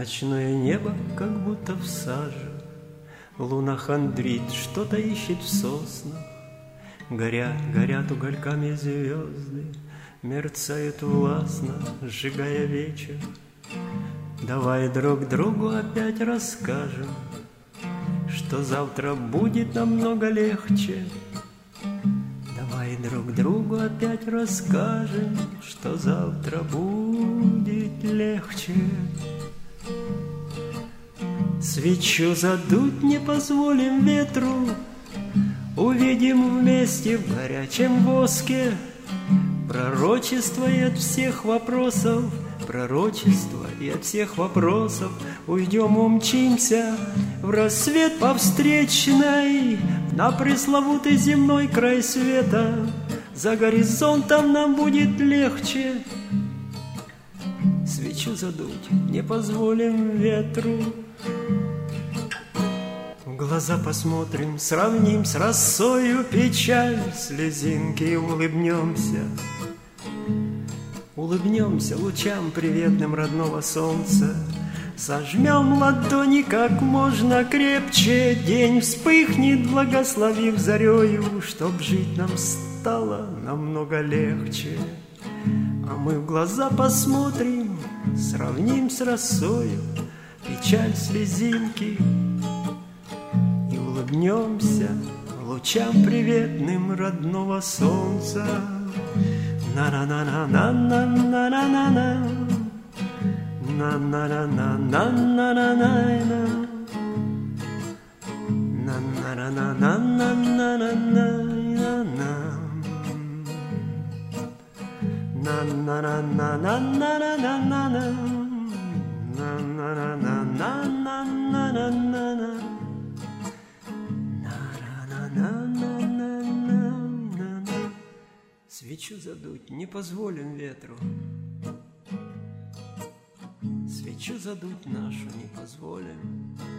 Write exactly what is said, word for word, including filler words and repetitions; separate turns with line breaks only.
Ночное небо как будто в саже, луна хандрит, что-то ищет в соснах. Горят, горят угольками звезды, мерцают властно, сжигая вечер. Давай друг другу опять расскажем, что завтра будет намного легче. Давай друг другу опять расскажем, что завтра будет легче. Свечу задуть не позволим ветру, увидим вместе в горячем воске пророчество и от всех вопросов, пророчество и от всех вопросов. Уйдем, умчимся в рассвет по встречной, на пресловутый земной край света. За горизонтом нам будет легче. Свечу задуть не позволим ветру. В глаза посмотрим, сравним с росою печаль, слезинки и улыбнемся. Улыбнемся лучам приветным родного солнца. Сожмем ладони как можно крепче. День вспыхнет, благословив зарею, чтоб жить нам стало намного легче. А мы в глаза посмотрим, сравним с росою печаль, слезинки и улыбнемся лучам приветным родного солнца. На-на-на-на-на-на-на-на-на, на-на-на-на-на-на-на-на, на-на-на-на-на-на-на-на-на, на-на-на-на-на-на-на-на, на-на-на-на-на-на-на-на. Свечу задуть не позволим ветру. Свечу задуть нашу не позволим.